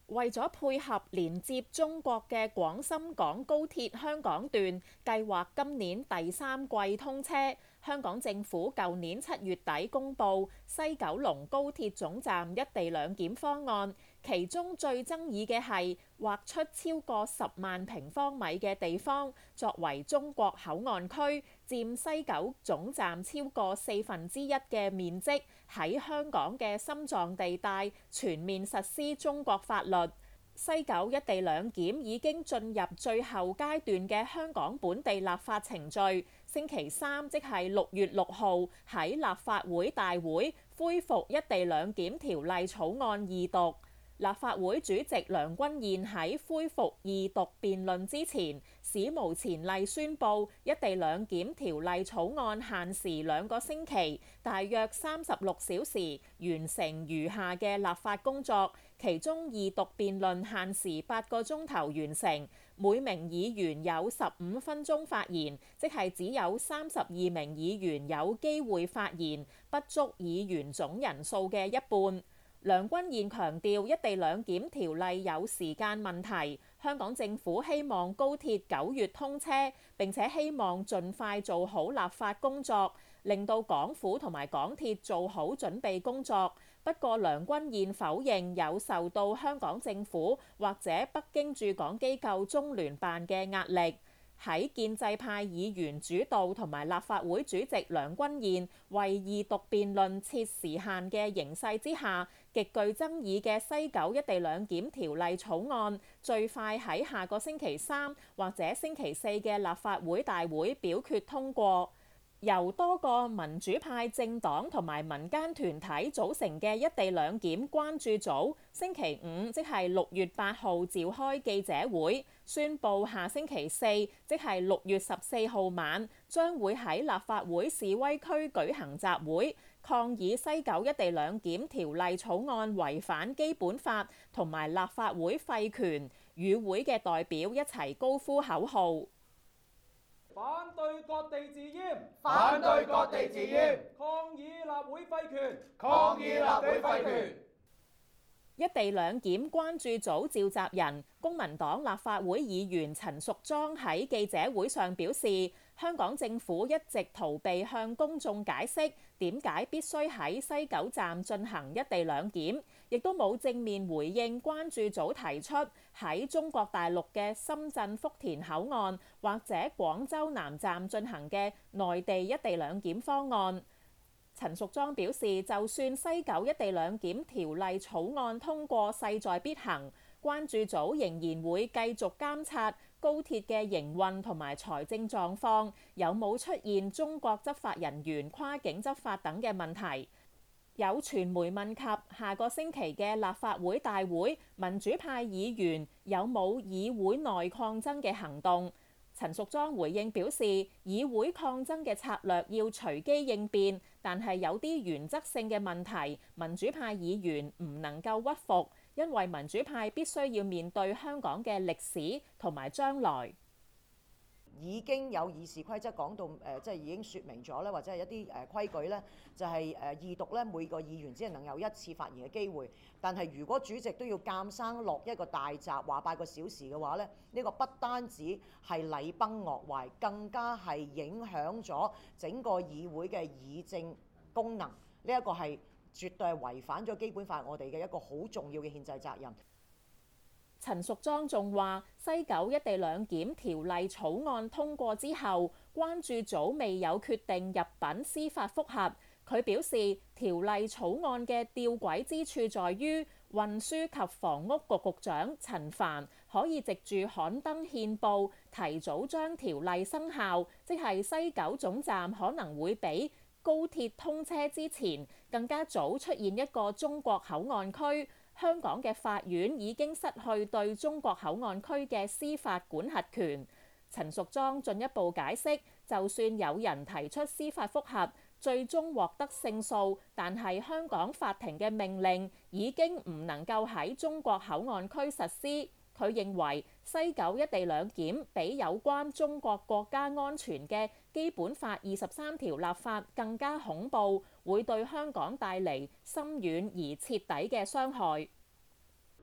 為咗配合連接中國嘅廣深港高鐵香港段，計劃今年第三季通車。香港政府舊年7月底公布西九龍高鐵總站一地兩檢方案，其中最爭議嘅係劃出超過10萬平方米嘅地方作為中國口岸區，佔西九總站超過1/4嘅面積，喺香港嘅心臟地帶全面實施中國法律。西九一地兩檢已經進入最後階段嘅香港本地立法程序，星期三即係6月6號喺立法會大會恢復一地兩檢條例草案二讀。立法會主席梁君彥喺恢復二讀辯論之前，史無前例宣布一地兩檢條例草案限時2個星期，大約36小時完成餘下嘅立法工作，其中二讀辯論限時8個鐘頭完成，每名議員有15分鐘發言，即係只有32名議員有機會發言，不足議員總人數嘅一半。梁君彥強調一地兩檢條例有時間問題，香港政府希望高鐵9月通車，並且希望盡快做好立法工作，令到港府同埋港鐵做好準備工作。不過梁君彥否認有受到香港政府或者北京駐港機構中聯辦嘅壓力。喺建制派議員主導同埋立法會主席梁君彥為二讀辯論設時限嘅形勢之下，極具爭議嘅西九一地兩檢條例草案，最快喺下個星期3或者星期4嘅立法會大會表決通過。由多個民主派政黨同埋民間團體組成嘅一地兩檢關注組，星期五即係6月8號召開記者會，宣布下星期4即係6月14號晚，將會喺立法會示威區舉行集會，抗議西九一地兩檢條例草案違反基本法同埋立法會廢權。與會嘅代表一齊高呼口號。 反對割地自閹， 反對割地自閹， 抗議立會廢權， 抗議立會廢權。 一地兩檢關注組召集人公民黨立法會議員陳淑莊喺記者會上表示，香港政府一直逃避向公眾解釋點解必須喺西九站進行一地兩檢，亦都冇正面回應關注組提出喺中國大陸嘅深圳福田口岸或者廣州南站進行嘅內地一地兩檢方案。陳淑莊表示，就算西九一地兩檢條例草案通過勢在必行，關注組仍然會繼續監察高鐵嘅營運同埋財政狀況，有冇出現中國執法人員跨境執法等嘅問題。有傳媒問及下個星期嘅立法會大會，民主派議員有冇議會內抗爭嘅行動？陳淑莊回應表示，議會抗爭嘅策略要隨機應變，但係有啲原則性嘅問題，民主派議員唔能夠屈服，因為民主派必須要面對香港嘅歷史同埋將來。 已經有議事規則講到即係已經説明咗咧，或者係一啲規矩咧，就係二讀咧，每個議員只係能有1次發言嘅機會。但係如果主席都要監生落一個大閘話8個小時嘅話咧，呢個不單止係禮崩樂壞，更加係影響咗整個議會嘅議政功能。呢一個係絕對係違反咗基本法我哋嘅一個好重要嘅憲制責任。 陳淑莊仲話：西九一地兩檢條例草案通過之後，關注組未有決定入稟司法覆核。佢表示，條例草案嘅弔詭之處在於，運輸及房屋局局長陳帆可以藉住刊登憲報，提早將條例生效，即係西九總站可能會比高鐵通車之前更加早出現一個中國口岸區。香港嘅法院已經失去對中國口岸區嘅司法管轄權。陳淑莊進一步解釋，就算有人提出司法覆核，最終獲得勝訴，但係香港法庭嘅命令已經唔能夠喺中國口岸區實施。佢認為西九一地兩檢比有關中國國家安全嘅基本法23條立法更加恐怖，會對香港帶嚟深遠而徹底嘅傷害。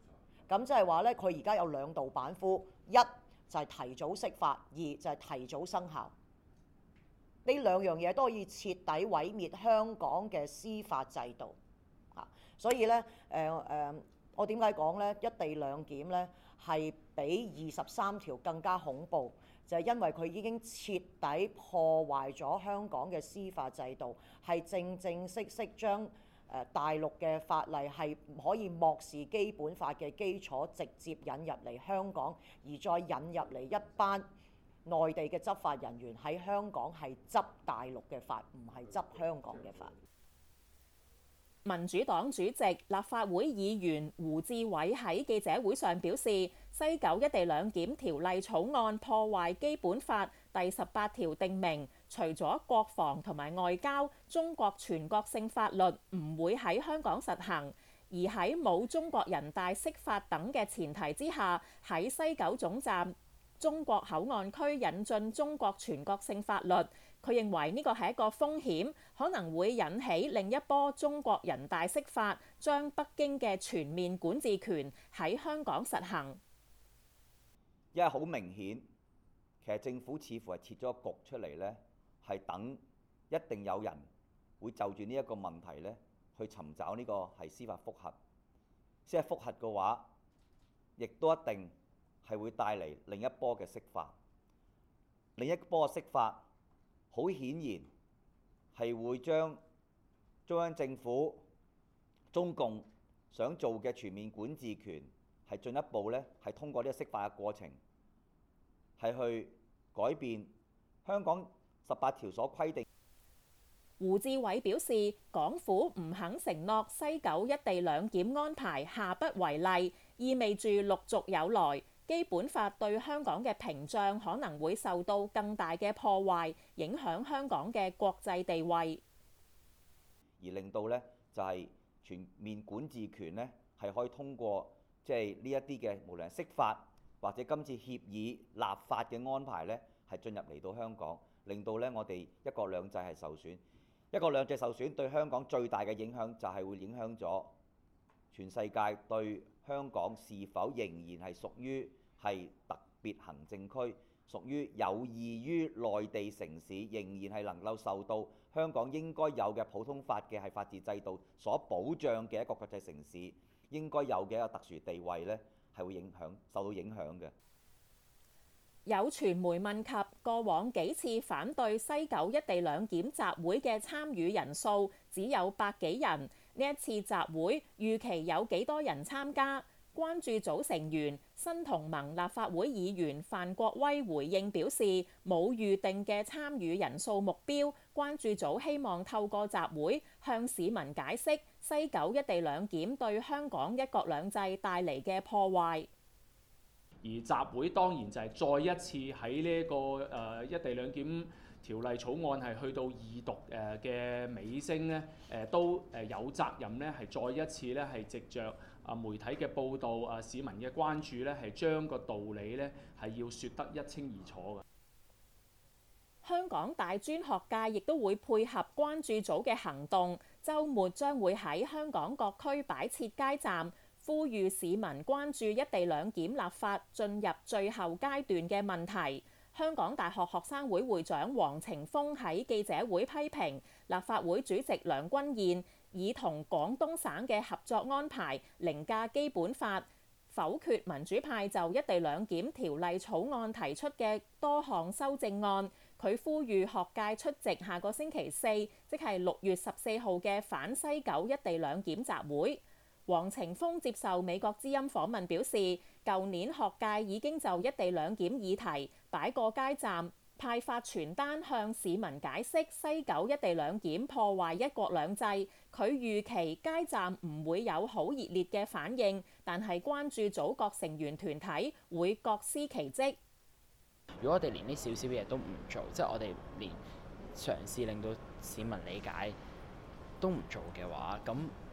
咁即係話咧，佢而家有兩道板斧，一就係提早釋法，二就係提早生效。呢兩樣嘢都可以徹底毀滅香港嘅司法制度。所以咧，我點解講咧一地兩檢咧係比23條更加恐怖？就係因為佢已經徹底破壞咗香港嘅司法制度，係正正式式將大陸嘅法例係唔可以漠視基本法嘅基礎，直接引入嚟香港，而再引入嚟一班內地嘅執法人員喺香港係執大陸嘅法，唔係執香港嘅法。 民主黨主席、立法會議員胡志偉喺記者會上表示，西九一地兩檢條例草案破壞基本法第18條定明，除咗國防同埋外交，中國全國性法律唔會喺香港實行，而喺冇中國人大釋法等嘅前提之下，喺西九總站中國口岸區引進中國全國性法律。佢認為呢個係一個風險，可能會引起另一波中國人大釋法，將北京嘅全面管治權喺香港實行。 因為好明顯，其實政府似乎係設咗個局出嚟呢，係等一定有人會就住呢一個問題呢去尋找呢個係司法覆核。司法覆核嘅話，亦都一定係會帶嚟另一波嘅釋法。另一波嘅釋法，好顯然係會將中央政府、中共想做嘅全面管治權係進一步呢係通過呢個釋法嘅過程係去改變香港18條所規定。 胡志偉表示，港府唔肯承諾西九一地兩檢安排下不為例，意味住陸續有來。基本法對香港嘅屏障可能會受到更大嘅破壞，影響香港嘅國際地位， 而令到呢就係全面管治權呢係可以通過即係呢一啲嘅無論係釋法或者今次協議立法嘅安排呢係進入嚟到香港，令到呢我哋一國兩制係受損。一國兩制受損對香港最大嘅影響就係會影響咗全世界對香港是否仍然係屬於係特別行政區，屬於有異於內地城市，仍然係能夠受到香港應該有嘅普通法嘅係法治制度所保障嘅一個國際城市應該有嘅一個特殊地位呢，係會受到影響嘅。 有傳媒問及過往幾次反對西九一地兩檢集會嘅參與人數只有百幾人，呢一次集會預期有幾多人參加？關注組成員新同盟立法會議員范國威回應表示，冇預定嘅參與人數目標。關注組希望透過集會向市民解釋西九一地兩檢對香港一國兩制帶嚟嘅破壞。 而集會當然就係再一次喺呢一個一地兩檢條例草案係去到二讀嘅尾聲咧，都有責任咧係再一次咧係藉着媒體嘅報導、市民嘅關注咧，係將個道理咧係要説得一清二楚嘅。 香港大專學界亦都會配合關注組嘅行動，週末將會喺香港各區擺設街站，呼籲市民關注一地兩檢立法進入最後階段嘅問題。香港大學學生會會長黃程鋒喺記者會批評立法會主席梁君彥以同廣東省嘅合作安排凌駕基本法，否決民主派就一地兩檢條例草案提出嘅多項修正案。佢呼籲學界出席下個星期四，即係6月14號嘅反西九一地兩檢集會。黃程鋒接受美國之音訪問表示，舊年學界已經就一地兩檢議題擺過街站，派發傳單向市民解釋西九一地兩檢破壞一國兩制。佢預期街站唔會有好熱烈嘅反應，但係關注組各成員團體會各司其職。 如果我哋連呢少少嘢都唔做，即係我哋連嘗試令到市民理解都唔做嘅話，咁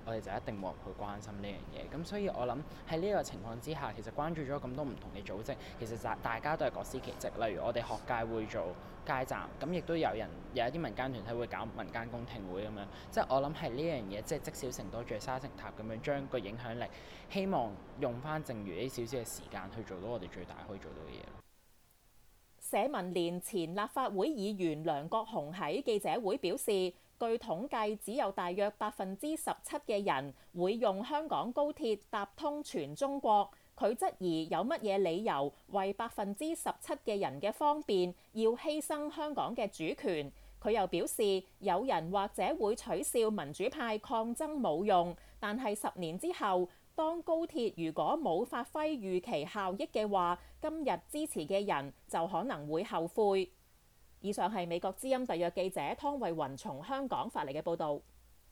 我哋就一定冇人去關心呢樣嘢。咁所以我諗喺呢個情況之下，其實關注咗咁多唔同嘅組織，其實大家都係各司其職。例如我哋學界會做街站，咁亦都有一啲民間團體會搞民間公聽會咁樣。即係我諗係呢樣嘢，即係積少成多，聚沙成塔咁樣，將個影響力希望用翻剩餘呢少少嘅時間去做到我哋最大可以做到嘅嘢。 社民連前立法會議員梁國雄喺記者會表示，據統計，只有大約17%嘅人會用香港高鐵搭通全中國。佢質疑有乜嘢理由為17%嘅人嘅方便要犧牲香港嘅主權。佢又表示，有人或者會取笑民主派抗爭冇用，但係10年之後，當高鐵如果冇發揮預期效益嘅話，今日支持嘅人就可能會後悔。以上係美國之音特約記者湯慧雲從香港發嚟嘅報導。